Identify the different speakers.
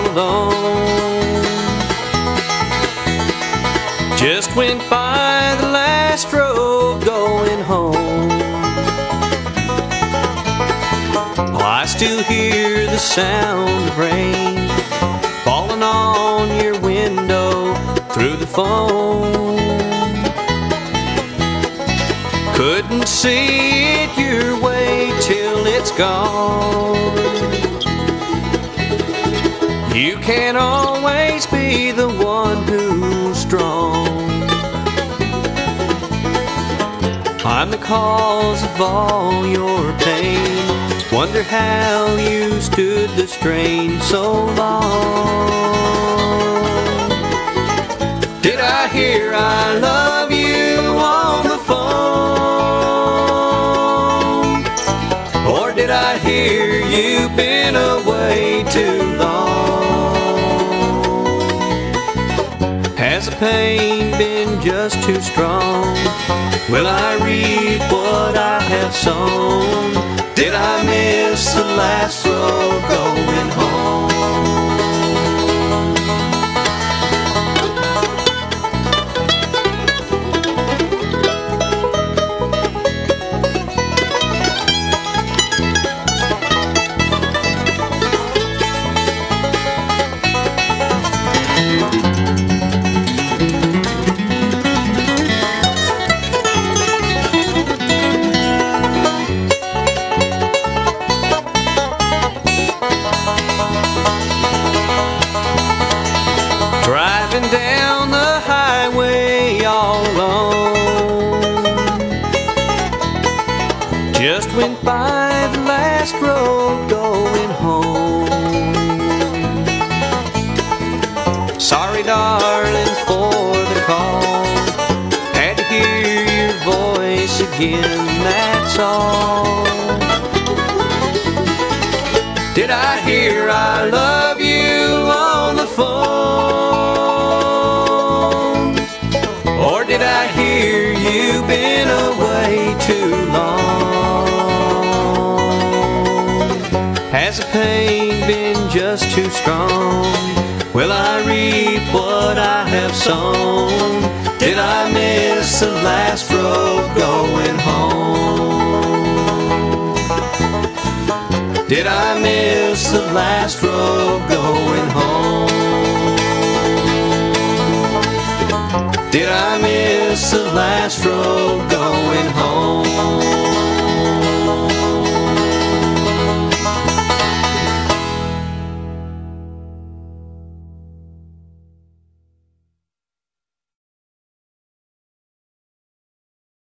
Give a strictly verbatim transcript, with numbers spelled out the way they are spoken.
Speaker 1: all alone. Just went by the last road going home. Oh, I still hear the sound of rain falling on your window through the phone. Couldn't see it your way till it's gone. You can't always be the one who's strong. I'm the cause of all your pain. Wonder how you stood the strain so long. Did I hear I love you on the phone? Or did I hear you've been away too long? Has the pain been just too strong? Will I reap what I have sown? Did I miss the last road going home? Driving down the highway all alone. Just went by the last road going home. Sorry darling for the call. Had to hear your voice again, that's all. Did I hear I love you on the phone? Or did I hear you've been away too long? Has the pain been just too strong? Will I reap what I have sown? Did I miss the last road going home? Did I miss the last road going home? Did I miss the last road going